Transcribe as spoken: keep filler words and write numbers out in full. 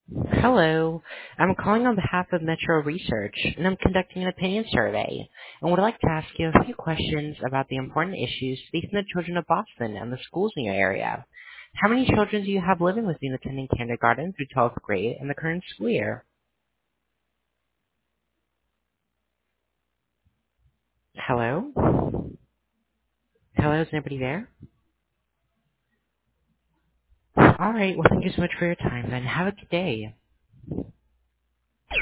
Hello. I'm calling on behalf of Metro Research, and I'm conducting an opinion survey, and would like to ask you a few questions about the important issues facing the children of Boston and the schools in your area. How many children do you have living with you attending kindergarten through twelfth grade in the current school year? Hello? Hello, is anybody there? All right, well, thank you so much for your time, then. Have a good day.